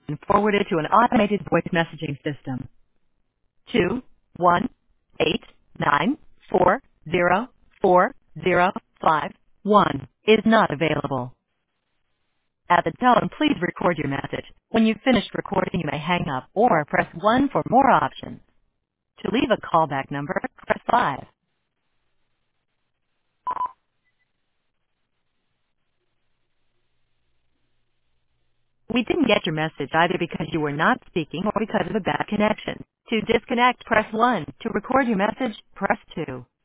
and forwarded to an automated voice messaging system. 218940405 is not available. At the tone, please record your message. When you've finished recording, you may hang up or press 1 for more options. To leave a callback number, press 5. We didn't get your message either because you were not speaking or because of a bad connection. To disconnect, press 1. To record your message, press 2.